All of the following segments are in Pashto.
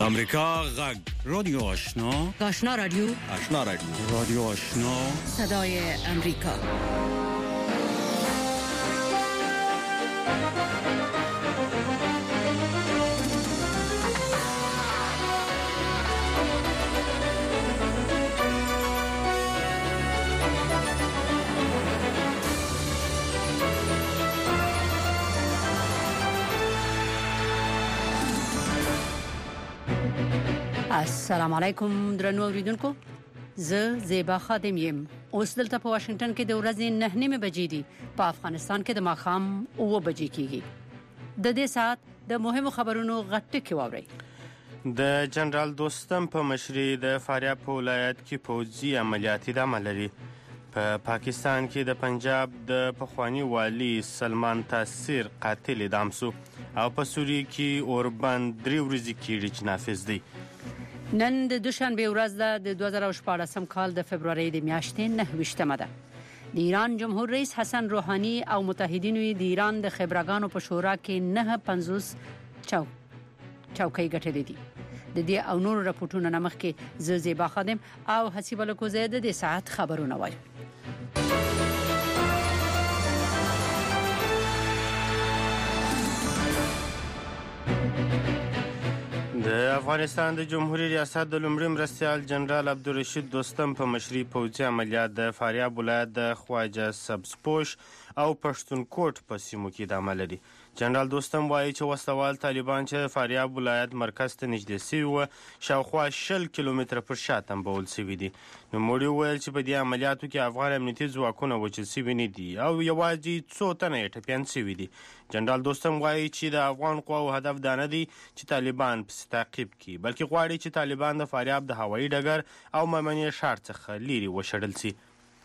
امریکا غږ رادیو آشنا رادیو رادیو آشنا صدای امریکا. السلام علیکم درنو اوریدونکو، زه زیبا خادم یم. اوس دلته په واشنگټن کې د ورځې 9:30 بجې دي. په افغانستان کې د ماښام 9 بجې کېږي. د دې ساعت د مهمو خبرونو غټه کې واوري. د جنرال دوستم په مشرۍ د فاریاب په ولایت کې پوځي عملیاتي ادامه لري. په پاکستان کې د پنجاب د پخوانی والی سلمان تاثیر قاتل اعدام شو او په سوریه کې اوربند 3 ورځې کېږي چې نافذ دی. نن د دوشنبه ورځ ده د 2014 کال د فبرवरी د میاشتې 9 ده. د ایران جمهور رئیس حسن روحانی او متحدینو د ایران د خبرګانو په شورا کې 950 چوکۍ ګټلې دي. د دې او نور راپورټونو نمخ کې زه زیبا خادم او حسیب الکوزه د ساعت خبرونه وایي. د افغانستان د جمهوریت ریاست د لومړي مرستیال جنرال عبدالرشید دوستم په مشرۍ پوځي عملیات د فاریاب ولایت د خواجه سبزپوش او پښتونکوټ په سیمو کې ادامه لري. جنرال دوستم وایي چې وسوال طالبان چې فاریاب ولایت مرکز ته نږدې شوي وو شاوخوا 20 کیلومتره پر شا تنبول شوي دي. نوموړي وویل چې په دې عملیاتو کې افغان امنیتي ځواکونه وژل شوي نه دي او یوازې څو تنه یې ټپیان شوي دي. جنرال دوستم وایي چې د افغان قواو هدف دا نه دی چې طالبان پسې تعقیب کړي، بلکې غواړي چې طالبان د فاریاب د هوایي ډګر او میمنې ښار څخه لیرې وشړل شي.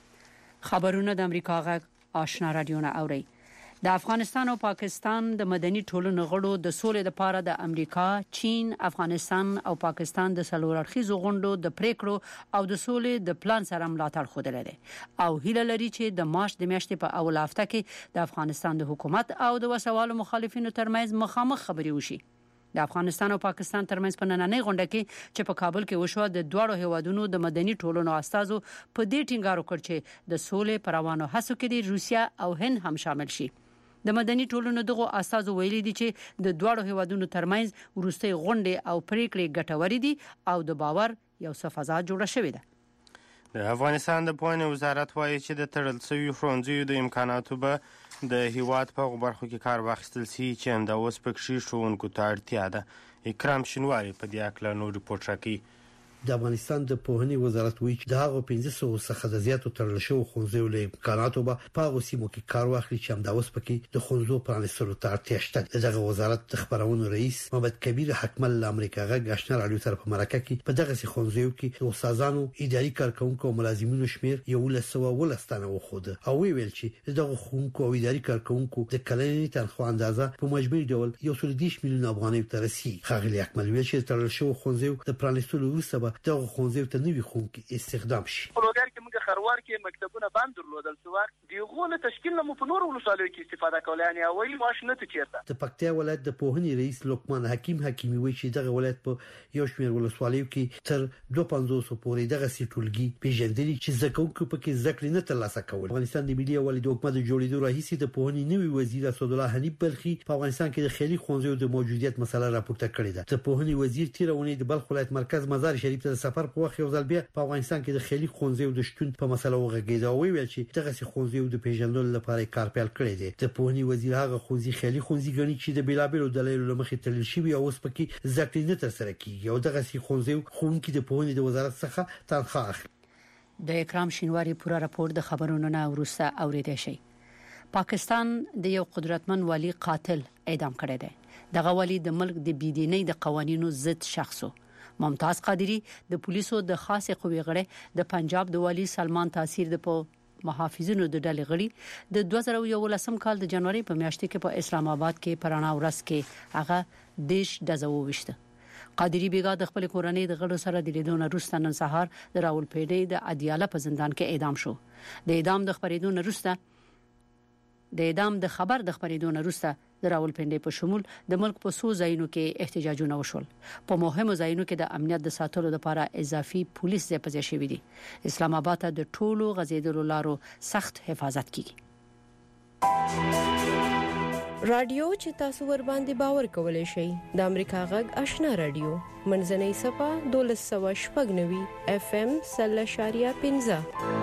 خبرونه د امریکا غږ آشنا رادیو نه اوري. د افغانستان او پاکستان د مدني ټولنو غړو د سولې لپاره د امریکا، چین، افغانستان او پاکستان د څلور اړخیزو غونډو د پریکړو او د سولې د پلان سره ملاتړ خوده لري او هیله لري چې د مارچ د میاشتې په اول هفته کې د افغانستان د حکومت او د وسوالو مخالفینو ترمنځ مخامخ خبرې وشي. د افغانستان او پاکستان ترمنځ په نننۍ غونډه کې چې په کابل کې وشو د دوړو هیوادونو د مدني ټولنو استازو په دې ټینګار وکړ چې د سولې پر روانو هڅو کې د روسیا او هند هم شامل شي. د مدني ټولنو دغه استازو ویلي دي چې د دوړو هیوادونو ترمنځ وروستي غونډې او پریکړې ګټورې دي او د باور یو څه فضا جوړه شوې ده. د افغانستان د پوهنې وزارت وایي چې د تړل شویو ښوونځیو د امکاناتو به د هیواد په برخو کې کار واخیستل شي چې همدا اوس پکې ښوونکو ته اړتیا ده. اکرام شینواری په دې اړه نور ریپورت راکوي. د افغانستان د پوهنې وزارت وایي چې د هغو 1500 څخه د زیاتو تړل شویو ښوونځیو له امکاناتو به په هغو سیمو کې کار واخلي چې همدا اوس پکې د ښوونځو پرانیستلو ته اړتیا شته. دغه وزارت د خبرونو رئیس محمد کبیر حکمل امریکا غږ آشنا رادیو سره په مرکه کې په دغه ښوونځیو کې د استادانو، اداري کارکونکو او ملازمینو شمیر 1110 تنه وخوده او ویل چې دغه ښوونکو او اداري کارکونکو د کلنۍ تنخواه اندازه په مجموعي ډول 110 میلیون افغانۍ ته رسیدي. خاغلی حکمل ویل چې تړل شویو ښوونځیو د پرانیستلو وروسته دغه ښوونځیو ته نوي ښوونکي استخدام شي. په لوګر کې موږ خروار کې مکتبونه بند درلودل څو وخت دیغه له تشکیل نه په نور ولسوالۍ کې استفاده کوله، یعنی اوایل معاش نه چیرته. د پکتیا ولایت د پوهنې رئیس لقمان حکیم حکیمی وایي چې دغه ولایت په یو شمېر ولسوالیو کې تر 250 پورې دغه سیټولګي پیژندلي چې زکوونکو پکې ذکر نه ترلاسه کول. افغانستان د ملي ولې د حکومت جوړېدو راهیسې د پوهنې نوي وزیر اسد الله حنیف بلخي په افغانستان کې د خیالي ښوونځیو د موجودیت مسله راپورته کړې ده. د پوهنې وزیر تیرونی د بلخ ولایت مرکز مزار شریف ته سفر په وخت یو ځل بیا په افغانستان کې د خیالي ښوونځیو د شتون په مسله وغږېد او ویل چې دغه ښوونځیو د پیژندلو لپاره کار پیل کړی دی. د پوهنې وزیر هغه ښوونځي خیالي ښوونځي ګڼي چې د بیلابېلو دلایلو لمخې تړل شوي او اوس پکې ذکر نه ترسره کیږي او دغه ښوونځیو ښوونکي د پوهنې د وزارت څخه تنخواه اخلي. د اکرام شینواری پورا راپور د خبرونو نه ورسته اوریدل شي. پاکستان د یو قدرتمن والی قاتل اعدام کړی دی. دغه والی د ملک د بيدینۍ د قوانینو ضد شخصو. ممتاز قادری د پولیسو د خاصه قوی غړي د پنجاب د والی سلمان تاثیر د په محافظینو د ډلې غړي د 2011 کال د جنوري په میاشت کې په اسلام آباد کې پرانا ورځ کې هغه دیش دزو وشته. قادری بیګا د خپل کورنۍ د غړو سره د لیدون وروسته نن سهار د راولپیډي د ادیاله په زندان کې اعدام شو. د اعدام د خبرېدو وروسته د اعدام د خبر د خبرېدو نه وروسته د راولپنډۍ په شمول د ملک په څو ځایونو کې احتجاجونه وشول. په مهمو ځایونو کې د امنیت د ساتلو لپاره اضافي پولیس ځای شوي دي. اسلام آباد ته د ټولو غځېدلو لارو سخت حفاظت کیږي. رادیو چې تاسو ور باندې باور کولای شئ د امریکا غږ آشنا رادیو منځنۍ صفه 1290 FM 0.15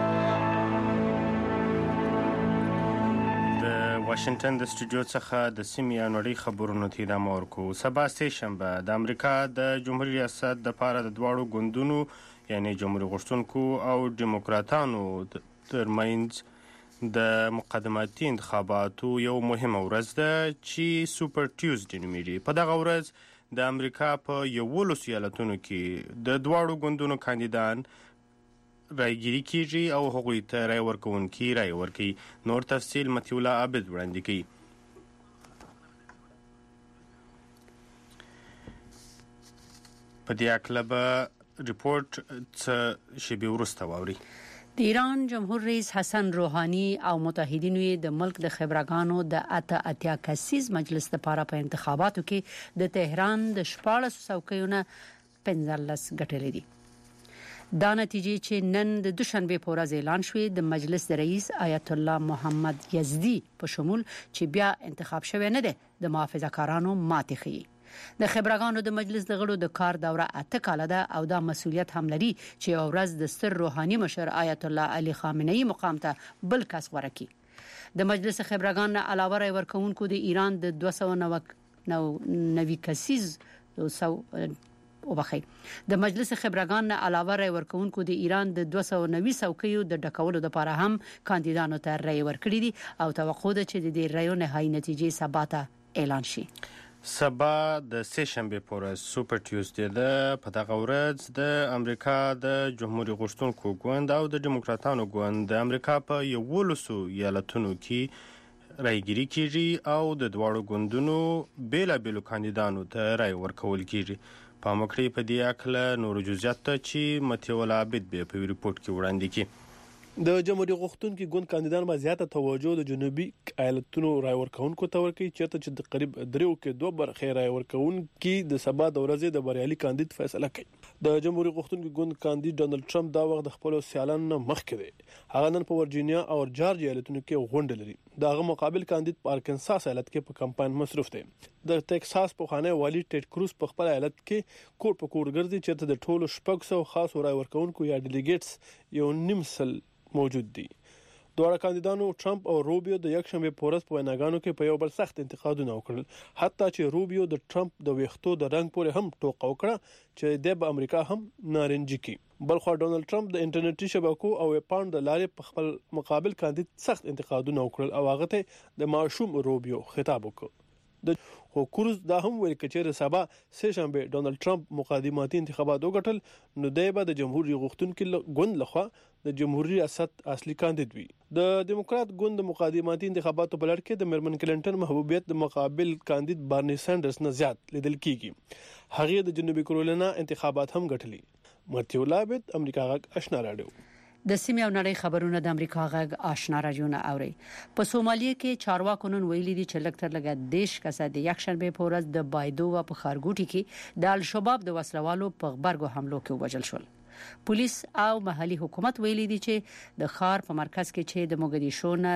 د واشنگټن د سټوډیو څخه د سیمې نړۍ خبرونو ته ادامه ورکو. سبا سه شنبه د امریکا د جمهوریت ریاست د پاره د دواړو ګوندونو یعنی جمهوریت غوښتونکو او دیموکراتانو ترمنځ د مقدماتي انتخاباتو یو مهمه ورځ ده چې سوپر ټیوزډے نومیږي. په دغه ورځ د امریکا په 11 ایالتونو کې د دواړو ګوندونو کاندیدان رایګیري کیږي او هغوی ته رای ورکوونکي رای ورکوي. نور تفصیل متي الله عابد وړاندې کوي. په دې اړه به ریپورت څه شی وروسته واوري. د ایران جمهور رئیس حسن روحانی او متحدینو د ملک د خبرګانو د اتیا کسیز مجلس لپاره په انتخاباتو کې د تهران د 14 څوکیونه 15 ګټلې دي. دا نتیجې چې نن د دوشنبه په ورځ اعلان شوې د مجلس د رئیس آیت الله محمد یزدی په شمول چې بیا انتخاب شوی نه دی د محافظه‌کارانو ماتې خي. د خبرګانو د مجلس د غړو د کار دوره 8 کاله ده او دا مسؤلیت هم لري چې یو ورځ د ستر روحاني مشر آیت الله علی خامنه‌ای مقام ته بل کس ورکی. د مجلس خبرګان علاوه رای ورکوونکو د ایران د 290 کسیز د مجلس خبرګان علاوه رای ورکوونکو د ایران د 290 څوکیو د ډکولو لپاره هم کاندیدانو ته رای ورکړي دي او توقع ده چې د دې رایو نهایي نتیجې سبا ته اعلان شي. سبا د سه شنبه په ورځ سوپر ټیوزډے ده. په دغه ورځ د امریکا د جمهوریت غوښتونکو ګوند او د دیموکراتانو ګوند د امریکا په 11 ایالتونو کې رایګیري کیږي او د دواړو ګوندونو بیلابیلو کاندیدانو ته رای ورکول کیږي. په مکړې په دې اړه نور جزئیات چې متي الله عابد به په ریپورت کې وړاندې کړي. د جمهوریت غوښتونکو ګوند کاندیدان ما زیاته توجه د جنوبي ایالتونو رای ورکوونکو ته ورکوي چې د قریب دریو کې 2 برخې رای ورکوونکي د سبا د ورځې د بریالي کاندید فیصله کوي. د جمهوریت غوښتونکو ګوند کاندید ډونالد ټرمپ دا وخت د خپل سیالانو مخکې دی. هغه نن په ورجینیا او جارجیا ایالتونو کې غونډه لري. دغه مقابل کاندید په ارکنساس ایالت کې په کمپاین مصروف دی. د ټکساس په خانه والی ټیډ کروز په خپل ایالت کې کور په کور ګرځي چې د ټولو 600 خاص رای ورکوونکو یا ډیلیګیټس یو نیم سل موجود دي. دواړه کاندیدانو ټرمپ او روبیو د یک شنبه په ورځ په ویناګانو کې په یو بل سخت انتقادونه وکړل. حتی چې روبیو د ټرمپ د ویښتو د رنگ پورې هم ټوکه وکړه چې د امریکا هم نارنجي کی. بلخو ډونالد ټرمپ د انټرنیټي شبکو او ویبپاڼو د لارې په خپل مقابل کاندید سخت انتقادونه وکړل او هغه ته د معشوم روبیو خطاب وکړ. خو کروز دا هم ویل چې سبا سه شنبه ډونالد ټرمپ مقدماتي انتخابات وګټل نو دایبه د جمهوریت غوښتونکو ګوند لخوا د جمهوریت ریاست اصلي کاندید وي. د دیموکرات ګوند د مقدماتي انتخاباتو په لړ کې د مرمن کلینټن محبوبیت د مقابل کاندید بارني سانډرز نه زیات لیدل کیږي. هغه د جنوبي کرولینا انتخابات هم ګټلي. متي الله عابد امریکا غږ آشنا رادیو. د سیمې او نړۍ خبرونه د امریکا غږ آشنا رادیو نه اوري. په سومالیه کې چارواکو نن ویلي دي چې لکتر لګا دیش کسه د یک شنبه په ورځ د بایدو او په خارګوټي کې د الشباب د وسلوالو په غبرګو حملو کې وژل شول. پولیس او محلي حکومت ویلي دي چې د خار په مرکز کې چې د موګدیشو نه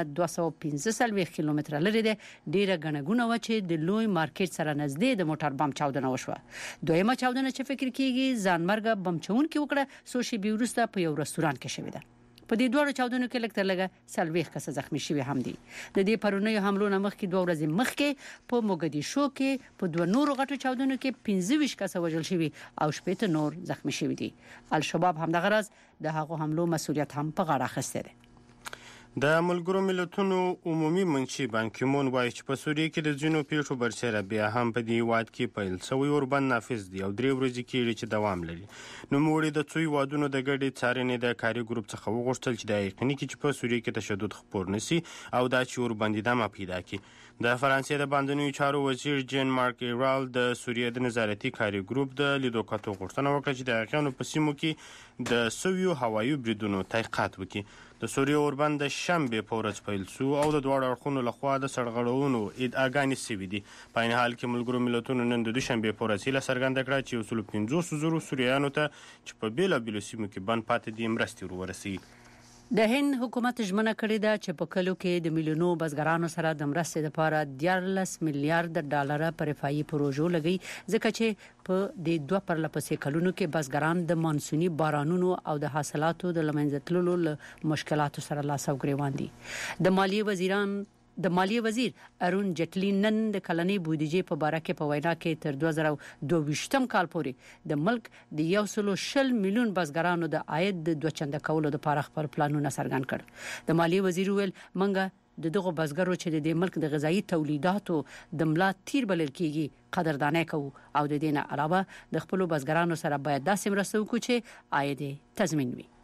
215 کیلومتره لري ده ډیره غنګونه و چې د لوی مارکیټ سره نږدې د موټر بم چاودنه وشوه. دویمه چاودنه چې فکر کیږي ځانمرګ بم چون کې وکړه سو شي بیورسته په یو رستوران کې شوې ده. په دې دوه چاودنو کې لکتر لګه سلويخ کس زخمی شوی هم دي. د دې پرونیو حملو نه مخکې 2 ورځې مخکې په موګدیشو کې په 2 نورو غټو چاودنو کې 25 کس وژل شوی او 18 نور زخمی شوی دي. الشباب هم د غرض د هغو حملو مسؤلیت هم په غاړه اخیسته ده. د ملګرو ملتونو عمومي منشي بان کی مون وایي چې په سوریه کې د ځینو پیښو برسره بیا هم په دې واد کې پیل شوی اوربند نافذ دی او 3 ورځې کې چې دوام لري. نو موږ د څوی وادونو د ګډې څارنې د کاري ګروپ څخه وغوښتل چې د یقیني کې چې په سوریه کې تشدد خپور نشي او دا چې اوربند ادامه پیدا کړي. د فرانسې د باندنیو چارو وزیر جین مارک ایرال د سوریې د نظارتي کاري ګروپ د لیدو کتو غوښتنه وکړه چې د هغوی په سیمو کې د سویو هوایي بریدونو تحقیقات وکړي. د سوریې اوربند د شنبې په ورځ پیل شو او د دواړو اړخونو لخوا د سرغړونو ادعاګانې شوې دي. په عین حال کې ملګرو ملتونو نن د دوشنبې په ورځ هیله څرګنده کړه چې 150,000 سوریانو ته چې په بیلابیلو سیمو کې بند پاتې دي مرستې ورسوي. د هند حکومت ژمنه کړې ده چې په کلو کې د میلیونو بزګرانو سره د مرستې لپاره 14 میلیارډ ډالر په رفاهي پروژو لګي، ځکه چې په د 2 پرلپسې کلونو کې بزګران د مانسوني بارانونو او د حاصلاتو د لمنځه تللو له مشکلاتو سره لاس او ګریوان دي. د مالیې وزیر ارون جیټلی نن د کلنۍ بودیجې په باره کې په وینا کې تر 2022م کال پورې د ملک د 120 میلیون بزګرانو د عاید د 2 چنده کولو لپاره خپل پلانونه څرګند کړ. د مالیې وزیر ویل منګه دغه بزګرو چې د ملک د غذایی تولیداتو د ملا تیر بلل کیږي قدردانه کوو او د دې نه علاوه د خپل بزګرانو سره باید داسې مرسته وکړو چې عاید تضمین وي.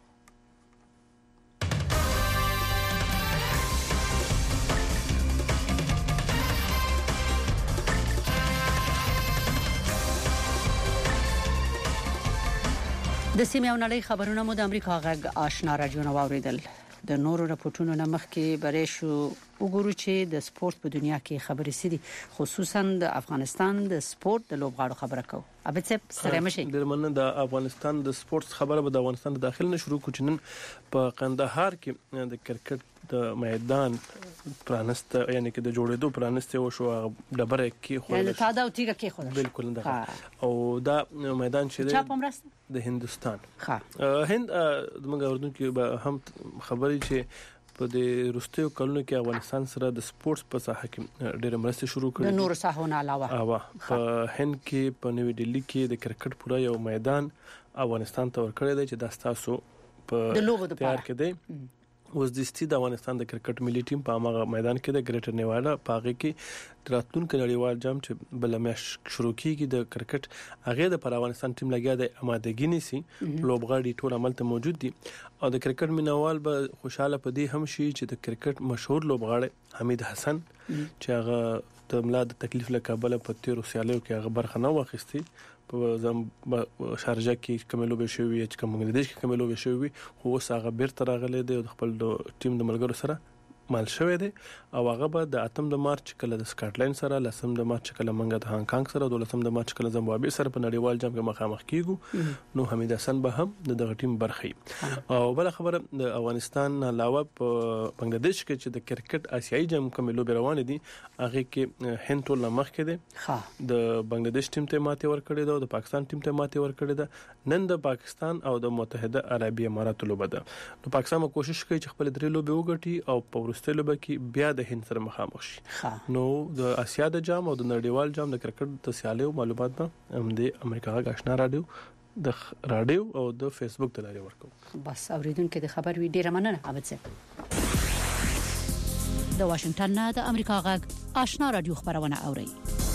د سیمې او نړۍ خبرونه مو د امریکا غږ آشنا رادیو نو اوریدل. د نورو راپورټونو نه مخکې برې شو وګورو چې د سپورت په دنیا کې خبرې سړي خصوصا د افغانستان د سپورت د لوبغاړو خبره کوو. ابد صاحب سره مشي د مننه د افغانستان د سپورت خبره به د افغانستان د داخل نه شروع کوو چې نن په قندهار کې د کرکټ د میدان پرانست یعنی کې د جوړېدو پرانست او شو ډبره کې خو د تاده او تیګه کې خو بالکل نه او دا میدان چې چا پمرست د هندستان هند دغه اردن کې به هم خبري چې په د روستیو کلونو کې افغانستان سره د سپورتس په ساحه کې ډېر مرسته شروع کړې د نور ساحونو علاوه په هند کې په نوې ډیلی کې د کرکټ پورا یو میدان افغانستان ته ورکړی دی چې د تاسو په د لوبو لپاره کې دی. اوس د ستې د افغانستان د کرکټ ملي ټیم په هغه میدان کې د ګریټر نیواډا پاغه کې راتلونکو نړیوال جام چې بل میاش شروع کیږي د کرکټ هغه د پر افغانستان ټیم لګیا د آمادګی نيسي لوبغاړي ټول عمل ته موجود دي او د کرکټ مینوال به خوشاله پدې هم شي چې د کرکټ مشهور لوبغاړي حمید حسن چې هغه د ملاد تکلیف له کابل په 13 سیالیو کې هغه برخه نه واخیستي په شارجه کې کوملو به شوی چې کوم بنگلاديش کې کوملو به شوی خو هغه بیرته راغلی دی او خپل ټیم د ملګرو سره مال شوی دی او هغه به د 8 د مارچ کله د سکاټلند سره 10 د مارچ کله منګه د هانګ کانګ سره 12 د مارچ کله زمبابوې سره په نړیوال جام کې مخامخ کیږي. نو حمید حسن به هم دغه ټیم برخه او بل خبره د افغانستان علاوه په بنگلاديش کې چې د کرکټ آسیایي جام کوملو روان دي هغه کې هند ټول مخ کې دي د بنگلاديش ټیم ته ماته ور کړی دی د پاکستان ټیم ته ماته ور کړی دی نن د پاکستان او د متحده عربی اماراتو لوبه ده. نو پاکستان کوشش کوي چې خپل درې لوبې وګټي او په ورستلو به کې بیا د هند سره مخامخ شي. نو د اسیا د جام او د نړیوال جام د کرکټ د سیالیو معلومات به هم د امریکا غږ آشنا رادیو او د فیسبوک د لارې ورکو. بس اوریدونکو د خبر وی ډیره مننه ابد صاحب. د واشنگټن نه د امریکا غږ آشنا رادیو خبرونه اوري.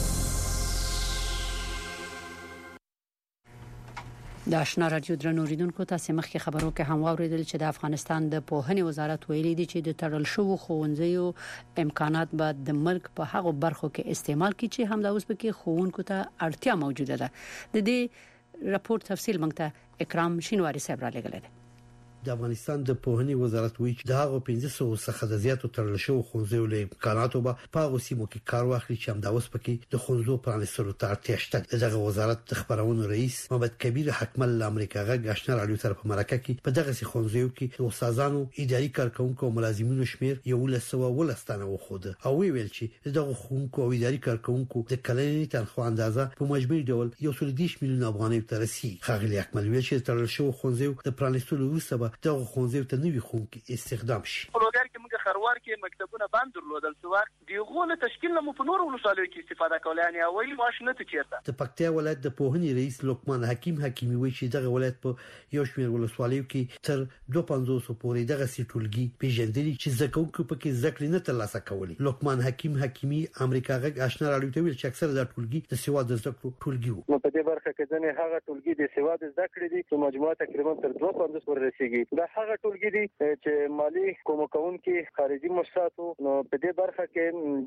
د آشنا رادیو درنو اوریدونکو تاسو مخکې خبرو کې هم اوریدل چې د افغانستان د پوهنې وزارت ویلي دی چې د تړل شوو ښوونځیو امکانات به د ملک په هغو برخو کې استعمال کړي چې هم د اوس پکې ښوونکو ته اړتیا موجوده ده. د دې راپور تفصیل موږ ته اکرام شینواری صاحب را لګل دي. د افغانستان د پوهنې وزارت وایي چې د هغو 1500 څخه د زیاتو تړل شوو ښوونځیو له امکاناتو به په هغو سیمو کې کار واخلي چې هم د اوس پکې د ښوونځو پرانیستلو ته اړتیا شته. دغه وزارت د خبرونو رئیس محمد کبیر حکمل له امریکا غږ آشنا رادیو سره په مرکه کې په دغه ښوونځیو کې د استادانو اداري کارکونکو او ملازمینو شمیر 1100 تنه وخوده او ویل چې دغه ښوونکو او اداري کارکونکو د کلنۍ تنخواه اندازه په مجموعي ډول 110 میلیون افغانۍ ته رسیدي. خغلی حکمل ویل چې تړل شوو ښوونځیو د پرانیستلو وروسته دغه ښوونځیو ته نوي ښوونکي استخدام شي. پروګرام کې موږ خروار کې مکتبونه بند درلودل څو وخت دیغه له تشکیل نه په نور ولسوالۍ کې استفاده کوله یعنی اولی ماشینه ته چیرته. د پکتیا ولایت د پوهنې رئیس لقمان حکیمي وایي چې دغه ولایت په یو شمېر ولسوالیو کې تر 250 پورې دغه سیټولګي پیژندلي چې زکوونکو پکې ذکر نه ترلاسه کولی. لقمان حکیمي امریکا غږ آشنا رادیو ته ویل چې اکثره د ټولګي د سواد زکرو ټولګي وو. نو په دې برخه کې ځنه هغه ټولګي د سواد زکر دي چې مجموعه تقریبا تر 250 ور رسیدي. دا هغه ټولګي دي چې مالی کومکونکي خارجي مرستو نو په دې برخه کې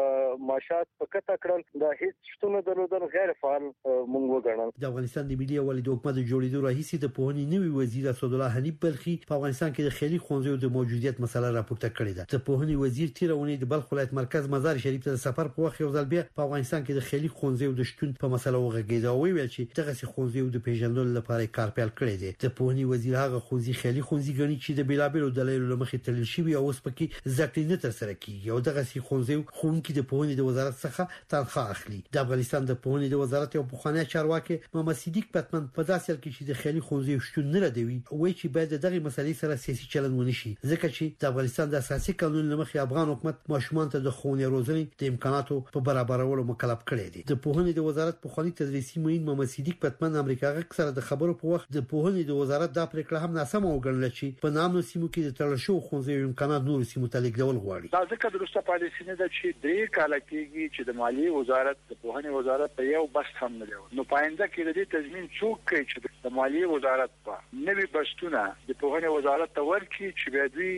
د معاشات په کته کړل د هیڅ شتونه درلودل غیر فعال مونږ وګڼل. د افغانستان د ملي ولې د حکومت جوړېدو راهیسې د پوهنې نوي وزیر اسدالله حنیف بلخي په افغانستان کې د خیالي ښوونځیو د موجودیت مسله راپورته کړې ده. د پوهنې وزیر تیرونی د بلخ ولایت مرکز مزار شریف ته سفر په وخت یو ځل بیا په افغانستان کې د خیالي ښوونځیو د شتون په مسله وغږېد او ویل چې دغه ښوونځیو د پیژندلو لپاره کار پیل کړی دی. د پوهنې وزیر هغه ښوونځي خیالي ښوونځي ګڼي چې د بیلابېلو دلایلو لمخې تلل شوی او اوس پکې زده نه تر سره کیږي او دغه ښوونځیو ښوونکي د پوهنې د وزارت څخه تنخواه اخلي. د افغانستان د پوهنې د وزارت یو پخوانی چارواکي محمد صدیق پتمن په داسې حال کې چې د خیالي ښوونځیو شتون نه ردوي وایي چې باید دغه مسلې سره سیاسي چلند ونشي ځکه چې د افغانستان د اساسي قانون لمخې افغان حکومت ماشومان ته د ښوونې روزنې د امکاناتو په برابرولو مکلف کړی دی. د پوهنې د وزارت پخوانی تدریسي معین محمد صدیق پتمن امریکا سره د خبرو په وخت د پوهنې د وزارت د پریکړه هم ناسمه وګڼل چې په نامو سیمو کې د تړل شوو ښوونځیو امکانات نور سیمو ته لیږدول غواړي. دا ځکه درسته پالیسي نه ده چې درې کال کېږي چې د مالیې وزارت د پوهنې وزارت په یو بس هم نه دی. نو پاینده کې د دې تضمین څوک کوي چې د مالیې وزارت په نوي بستونه د پوهنې وزارت ته ورکړي چې بیا دوی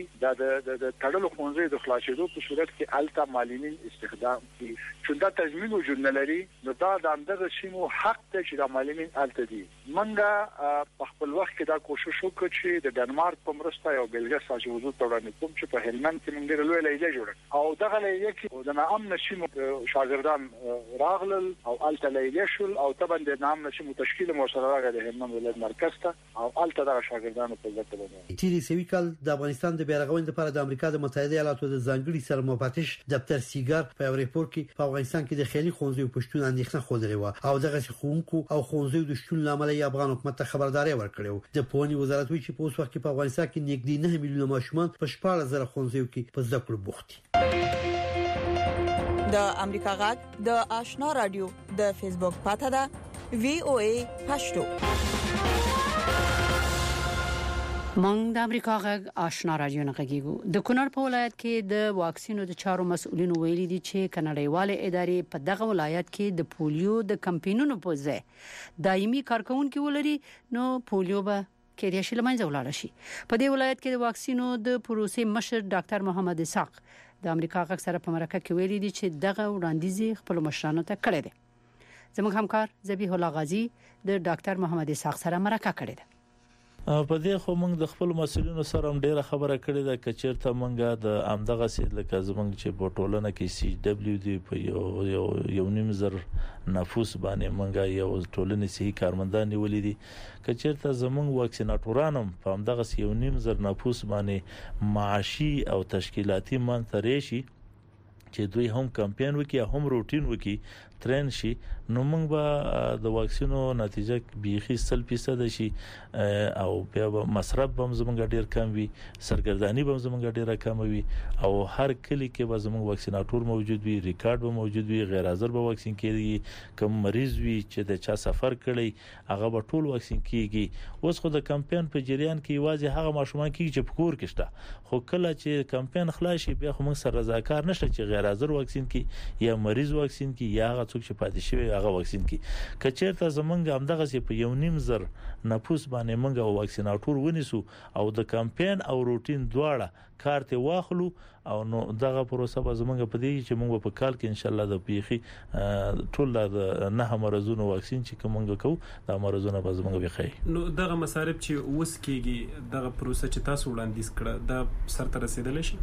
د تړلو ښوونځیو د خلاصېدو په صورت کې الته مالینین استخدام کوي. چې دا تضمین وجود نه لري نو دا د همدغه سیمو حق دی چې د مالینین الته دي. منګه په خپل وخت کې دا کوشش وکړ چې د ډنمارک په مرسته یو بلګه ساجي وجود وړاندې کوم چې په هلمند کې موږ ډېر لوی لیدل جوړ او دغه لیدل کې د نامن شیمو شاګردان راغلل او الته لیدل شول او طبعا د نامن شیمو تشکیل مو سره راغلی د هلمند ولایت مرکز ته او الته د شاګردانو په ځای ته تیری سوي کال د افغانستان د بیرغوند لپاره د امریکا د متحده ایالاتو د ځانګړي سرمفتش دفتر سیګار په ریپورت کې په افغانستان کې د خیالي ښوونځیو پښتون اندېښنه خوده و او دغه ښوونکو او ښوونځیو د شتون لامل یې افغان حکومت ته خبرداري ورکړه. د پوهنې وزارت وایي چې په اوس وخت کې په افغانستان کې نږدې 9 میلیونه ماشومان په 14,000 ښوونځیو کې په زده کړو بوخت دي. د امریکا غږ د آشنا رادیو د فیسبوک پاته ده VOA پښتو. مونږ د امریکا غږ آشنا رادیو نه غږیږو. د کونړ په ولایت کې د واکسینو د چارو مسؤلینو ویلي دي چې کاناډایواله ادارې په دغه ولایت کې د پولیو د کمپاینونو په ځای دایمي کارکونکو ولري نو پولیو به کې د شلمنځه ولاړ شي. په دې ولایت کې د واکسینو د پروسې مشر ډاکټر محمد اسحاق د امریکا غږ سره په مرکه کې ویلي دي چې دغه وړاندیز خپل مشرانو ته کړی دی. زموږ همکار ذبیح الله غازی د ډاکټر محمد اسحاق سره مرکه کړې ده. په دې خو موږ د خپل مسؤلینو سره هم ډیره خبره کړې ده چې چیرته موږ د امدغه سید لکه زموږ چې په ټولنه کې CWD په یو نیم زر نفوس باندې موږ یو ټولنې صحي کارمندان نیولې دي چې چیرته زموږ واکسیناټوران هم په امدغه یو نیم زر نفوس باندې معاشي او تشکیلاتي منځ شي چې دوی هم کمپاین وکي هم روټین وکي ترن شي نو موږ به د واکسینو نتیجه بيخي 100% شي او بیا مصرف هم زموږ ډیر کم وي سرګردانی هم زموږ ډیر کم وي او هر کلی کې به زموږ واکسیناټور موجود وي ریکارډ به موجود وي غیر حاضر به واکسین کیږي کوم مریض وي چې د چا سفر کړي هغه به ټول واکسین کیږي. اوس خو د کمپاین په جریان کې واځي هغه ماشومان کیږي چې پکور کېشته خو کله چې کمپاین خلاص شي بیا خو موږ سره رضاکار نشته چې غیر حاضر واکسین کی یا مریض واکسین کی یا هغه څوک چې پاتې شوی هغه واکسین کی. کچېرته زمونږ همدغه سي په یو نیم زر نفوس باندې موږ واکسیناټور ونیسو او د کمپاین او روټین دواړه کارت واخلو او نو دغه پروسه به زمونږ په دې چې موږ په کال کې ان شاء الله د پیخي ټول د نه مرزونو واکسین چې کومه کوو د مرزونو به زمونږ بخي نو دغه مصارف چې اوس کېږي دغه پروسه چې تاسو وړاندیز کړه د سر ته رسیدل شي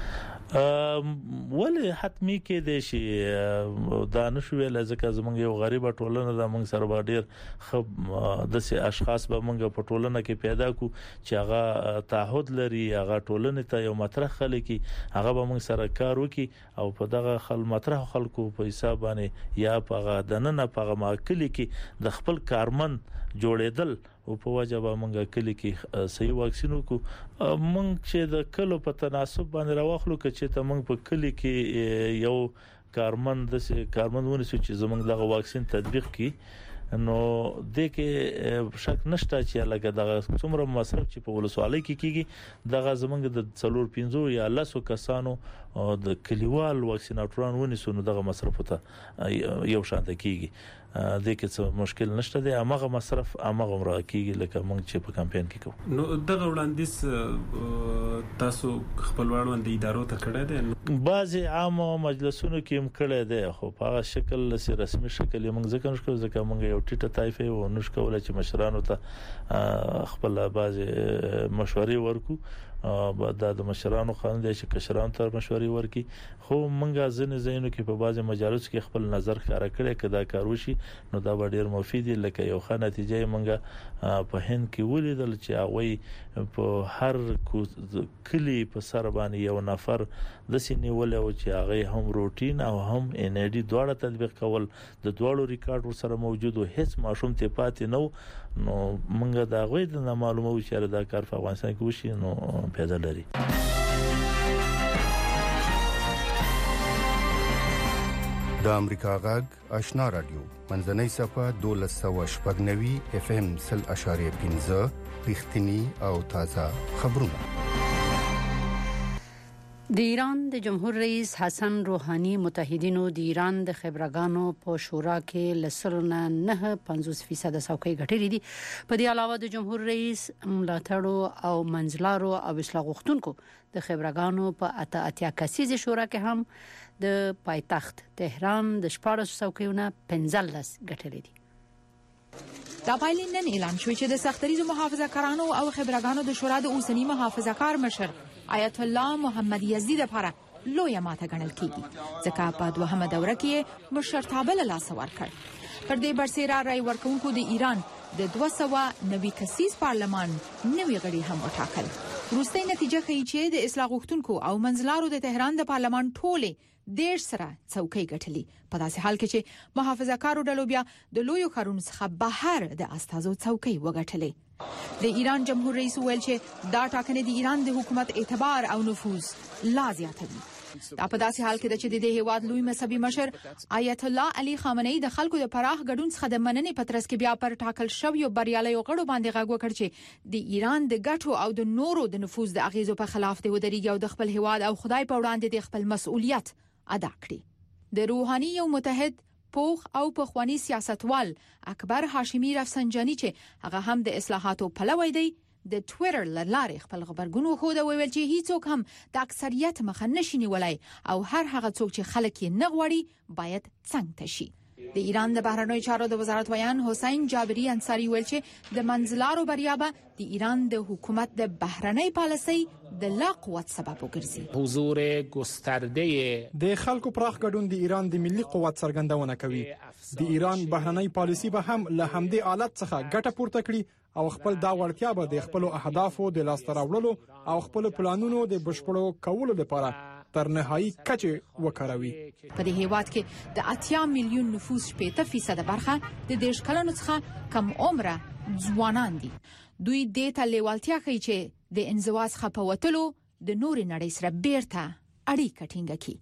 ولې حتمی کې د شي دا نشو ویل ځکه زمونږ یو غریب ټولنه د موږ سره به ډیر خب د سي اشخاص به موږ په ټولنه کې پیدا کو چې هغه تعهد لري هغه ټولنه ته یو مطرح خلک هغه به موږ سره کار وکي او په دغه مطرح خلکو په حساب باندې یا په دننه په ماکلی کې د خپل کارمن جوړېدل او په وجه موږ کلی کې صحیح واکسینو کو موږ چې د کلو په تناسب باندې راوخلو چې ته موږ په کلی کې یو کارمند ونیسو چې زموږ دغه واکسین تطبیق کی نو د کې شک نشته چې لکه دغه څومره مصرف چې په ولسوالۍ کې کیږي دغه زمونږ د 4-5 یا 10 کسانو د کلیوال واکسیناټوران ونیسو نو دغه مصرف ته یو شان کیږي د کې څه مشکل نشته دی هغه مصرف هغه مرکیږي لکه موږ چې په کمپاین کې کوو. نو دغه وړاندیز تاسو خپلوانو د ادارو ته کړی دی؟ بعضي عام مجلسونو کې هم کړی دی خو په هغه شکل لسی رسمي شکل موږ ځکه نشو ځکه موږ یو ټیټه طایفه و نشو کولای چې مشرانو ته خپل بعضي مشورې ورکو د مشرانو خاندي چې کشرانو ته مشورې ورکي خو مونږه ځنه زینو کې په بعضي مجالس کې خپل نظر ښکارا کړی کدا کاروشي نو دا ډیر مفید لکه یو ښه نتیجه مونږه په هند کې ولیدل چې هغه په هر کلی په سر باندې یو نفر د سینې ولې او چې هغه هم روټین او هم انډي دواړه تطبیق کول د دواړو ریکارډ ورسره موجود او هیڅ ماشوم ته پاتې نو مونږه دا غوې د معلومه و چې دا کار په افغانستان کې وشي نو پیدا لري. د امریکا غږ آشنا رادیو منځنۍ صفه 1290 FM 0.15 رښتینی او تازه خبرونه. د ایران د جمهور رئیس حسن روحاني متحدینو د ایران د خبرګانو په شورا کې لسرونه 9.50% څوکۍ ګټلې دي. په دې علاوه د جمهور رئیس ملاتړو او منځلارو او اصلاح غوښتونکو د خبرګانو په اتیا کسیزه شورا کې هم د پایتخت تهران د 14 څوکیونه 15 ګټلې دي. دا پایلې نن اعلان شوې چې د سختریزو محافظه‌کارانو او خبرګانو د شورا د اوسنی محافظه‌کار مشر آیت الله محمد یزدی لپاره لویه ماته ګڼل کیږي ځکه په دوهمه دوره کې مشرتابه له لاس ورکړ. پر دې برسېره رای ورکونکو د ایران د 290 کسیز پارلمان نوی غړي هم وټاکل. وروستۍ نتیجه ښیي چې د اصلاح غوښتونکو او منځلارو د تهران د پارلمان ټوله 10 سره څوکۍ ګټلې په داسې حال کې چې محافظه‌کارو ډلو بیا د لویو ښارونو څخه بهر د استازو څوکۍ وګټلې. د ایران جمهور رئیس ویل چې دا ټاکنې د ایران د حکومت اعتبار او نفوذ لا زیاتوي. دا په داسې حال کې چې د هیواد لوی مذهبي مشر آیت الله علي خامنه‌ای د خلکو د پراخ ګډون څخه د مننې پترس کې بیا پر ټاکل شوی بریالي غړو باندې غږ وکړ چې د ایران د ګټو او د نورو د نفوذ د اغیزو په خلاف د ودرېږي او د خپل هیواد او خدای په وړاندې د خپل مسؤلیت ادا کړي. د روحاني یو متحد پوخ او پخوانی سیاستوال اکبر هاشمی رفسنجانی چې هغه هم د اصلاحاتو پلوی دی د ټوئیټر لارې خپل خبرګون خو دا ویل چې هیڅوک هم د اکثریت مخه نشي نیولای او هر هغه څوک چې خلک یې نه غواړي باید څنګه شي. د ایران د بهرنیو چارو د وزارت ویان حسین جابری انصاری ویل چې د منځلارو بریا به د ایران د حکومت د بهرنۍ پالیسۍ د لا قوت سبب وګرځي. حضور گسترده د خلکو پراخ ګډون د ایران د ملي قوت څرګندونه کوي. د ایران بهرنۍ پالیسي به هم له همدې حالت څخه ګټه پورته کړي او خپل دا وړتیا به د خپل اهدافو د لاسته راوړلو او خپل پلانونو د بشپړو کولو لپاره تر نهایی کچه وکړوي. په دې هیواد کې د 80 میلیون نفوس 80% برخه د دیش کلونو څخه کم عمره ځوانان دي. دوی د تلیوالتیا کوي چې د انزوا څخه په وټلو د نور نړۍ سره بیرته اړیکه ټینګه کړي.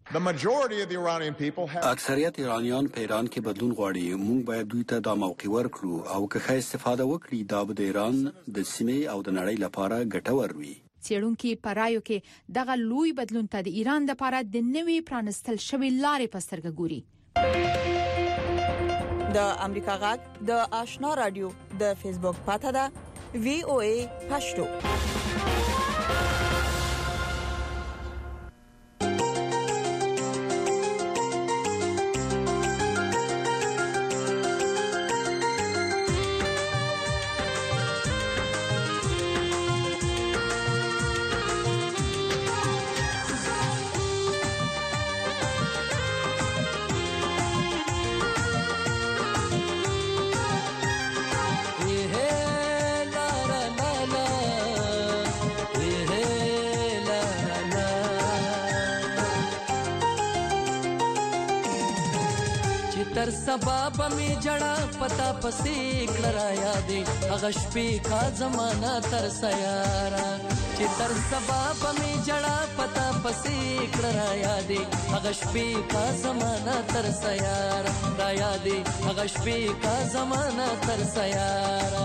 اکثریت ایرانیان په ایران کې بدلون غواړي. موږ باید دوی ته دا موقع ورکړو او که ښه استفاده وکړي دا به د ایران د سیمې او د نړۍ لپاره ګټور وي. څېړونکو پرایو کې دغه لوی بدلون ته د ایران لپاره د نوې پرانستل شوی لارې پسترګه ګوري. د امریکا غږ د آشنا رادیو د فیسبوک پاته ده VOA پښتو. تر سبب می جڑا پتا پسې کړه یادې هغه شپې کا زمانہ تر سیارا چې تر سبب می جڑا پتا پسې کړه یادې هغه شپې کا زمانہ تر سیارا را یادې هغه شپې کا زمانہ تر سیارا.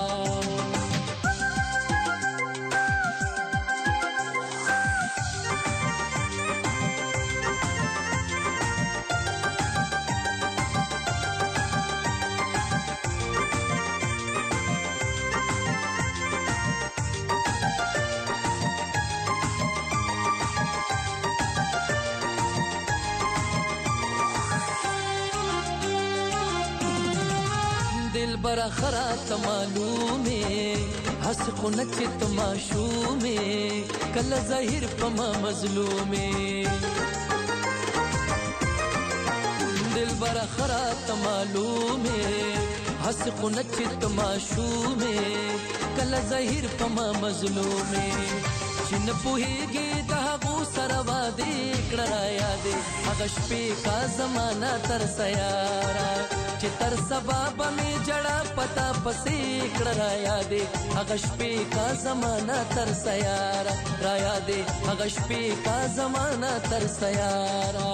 دلبر خرات معلومه حس خونه چې تماشومه کله ظاهر پما مظلومه دلبر خرات معلومه حس خونه چې تماشومه کله ظاهر پما مظلومه چن پوهیږي دغه سره واده کړه یادې هغه شپې کا زمانہ تر سیارا چې تر سبب می جړه پتا پسې کړه یادې هغه شپې کا زمانہ تر سیارا را یادې هغه شپې کا زمانہ تر سیارا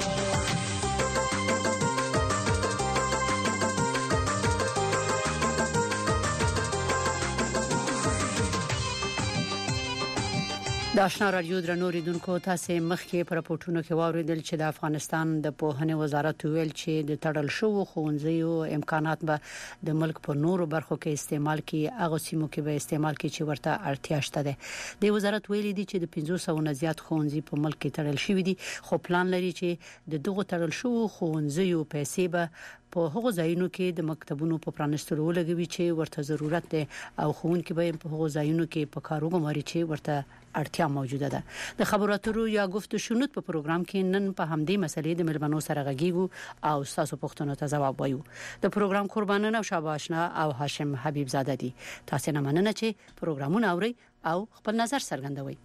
د آشنا رادیو درنو ریدونکو تاسو مخکې پر راپورټونو کې واوریدل چې د افغانستان د پوهنې وزارت ویل چې د تړل شوو ښوونځیو امکانات به د ملک په نورو برخو کې استعمال کړي هغه سیمو کې به استعمال کړي چې ورته اړتیا شته ده د وزارت ویلي دي چې د 500 نه زیات ښوونځي په ملک کې تړل شوي دي خو پلان لري چې د دغه تړل شوو ښوونځیو پیسې به په هغو ځایونو کې د مکتبونو په پرانستلو ولګوي چې ورته ضرورت ده او ښوونکي به په هغو ځایونو کې په کارو غماري چې ورته اړتیا موجوده ده د خبرو اترو یا گفتگو شنود په پروګرام کې نن په همدې مسلې د ملمنو سره غږیږو او تاسو پوښتنو ته ځواب وایو د پروګرام قربانانه او شاباشنا او هاشم حبیب زاده دي تاسو نه مننه چې پروګرامونه اوري او خپل نظر څرګندوي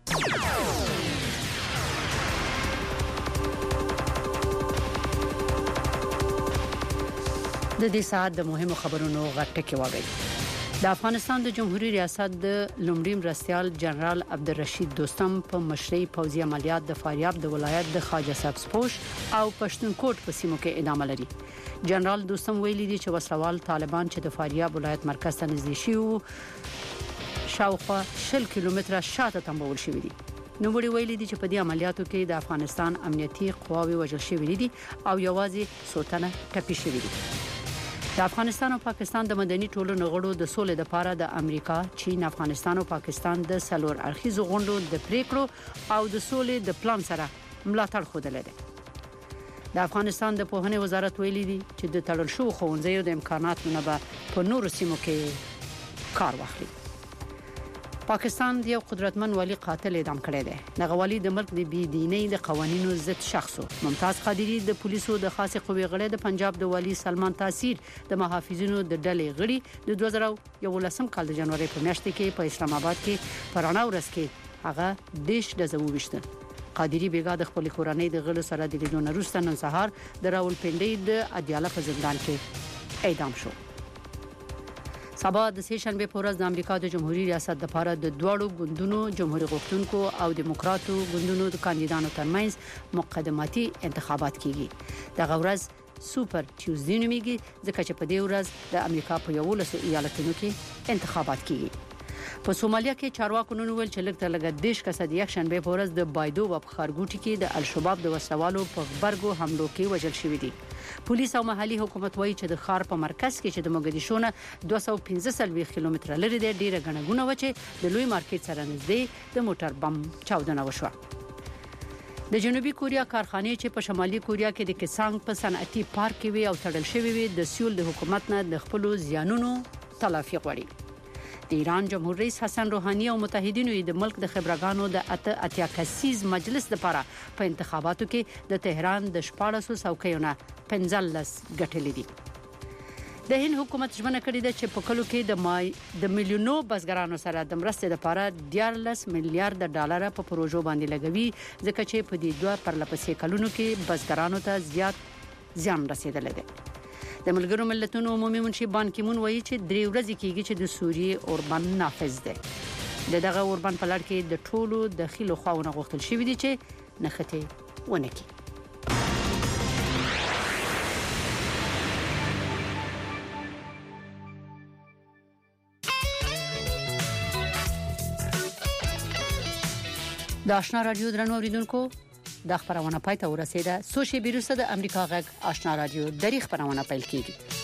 د دې ساعت د مهمو خبرونو غټه کې واغی د افغانستان د جمهوریت ریاست د لومړي مرستیال جنرال عبدالرشید دوستم په مشرۍ پوځي عملیات د فاریاب د ولایت د خواجه سبزپوش او پښتونخوا په سیمو کې ادامه لري جنرال دوستم ویلي دي چې وسلوال طالبان چې د فاریاب ولایت مرکز ته نږدې شي شاوخوا 10 کیلومتره شاته تنبول شوی دي نو ویلي دي چې په دې عملیاتو کې د افغانستان امنیتي قواوې وژل شوې دي او یوازې سوتنه ټپي شوې دي د افغانستان او پاکستان د مدني ټولنو غړو د سولې لپاره د امریکا، چین، افغانستان او پاکستان د سلور اړخیزو غونډو د پریکړو او د سولې د پلان سره ملاتړ خوده لري د افغانستان د پوهنې وزارت ویلي دي چې د تړل شوو ښوونځیو د امکاناتو نه به په نورو سیمو کې کار واخلي پاکستان د یو قدرتمن ولی قاتل اعدام کړی دی د غوالي د ملک د بی دیني د قوانینو ضد شخصو ممتاز قادری د پولیسو د خاصه قوې غړي د پنجاب د والی سلمان تاثیر د محافظینو د ډلې غړي د 2011 کال د جنوري په میاشت کې په اسلام آباد کې پرانا ورځ کې هغه دیش د زووښته قادری بیګا د خپل کورنۍ د غړو سره د لیدون وروسته نن سهار د راولپنډي د اډیاله په زندان کې اعدام شو سبا د سیشنبه په ورځ د امریکا د جمهوریت ریاست لپاره د دوړو ګوندونو جمهوریت غوښتونکو او دیموکراتو ګوندونو د کاندیدانو ترمنځ مقدماتي انتخابات کیږي د غورز سوپر ټیوزډي نوميږي ځکه چې په دې ورځ د امریکا په 11 ایالتونو کې انتخابات کیږي په سومالیا کې چارواکو نن ویل چې لږ تر لږه دیش کسه د یک شنبه په ورځ د بایدو په خارګوټي کې د الشباب د وسوالو په خبرګو حملو کې وژل شوی دي پولیس او محلي حکومت وایي چې د ښار په مرکز کې چې د موګدیشو نه 215 کیلومتره لري د ډیره غنګونه وچه د لوی مارکیټ سره نږدې د موټر بم چاودنه وشوه د جنوبي کوریا کارخانه چې په شمالي کوریا کې د کسانګ په صنعتي پارک کې وي او تړل شوی وي د سیول د حکومت نه د خپل زیانونو تلافي غواړي د ایران جمهور رئیس حسن روحاني او متحدینو د ملک د خبرګانو د اتیا کسیز مجلس لپاره په انتخاباتو کې د تهران د 1400 څوکیونه 15 ګټلې دي د هند حکومت ژمنه کړې ده چې په کلو کې د میلیونو بزګرانو سره د مرستې لپاره 14 میلیارډ ډالر په پروژو باندې لګوي ځکه چې په دې دوه پرلپسې کلونو کې بزګرانو ته زیات زیان رسیدلی دی د ملګرو ملتونو عمومي منشي بان کی مون وایي چې درې ورځې کېږي چې د سوریې اوربان نافذ دی دغه اوربان په لړ کې د ټولو د خلو خواونه غوښتل شوی دي چې نخته ونه کړي د آشنا رادیو درنو اوریدونکو د خبرونه پاتې ورسېده سوشي بیروسه د امریکا غږ آشنا رادیو د خبرونه پیل کیږي